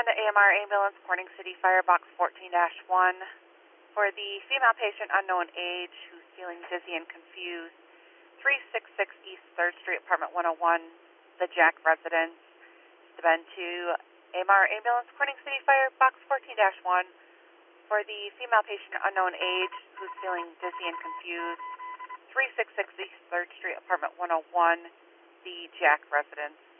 AMR Ambulance, Corning City Fire Box 14-1. For the female patient, unknown age, who's feeling dizzy and confused, 366 East 3rd Street, Apartment 101, the Jack Residence. Been to AMR Ambulance, Corning City Fire Box 14-1. For the female patient, unknown age, who's feeling dizzy and confused, 366 East 3rd Street, Apartment 101, the Jack Residence.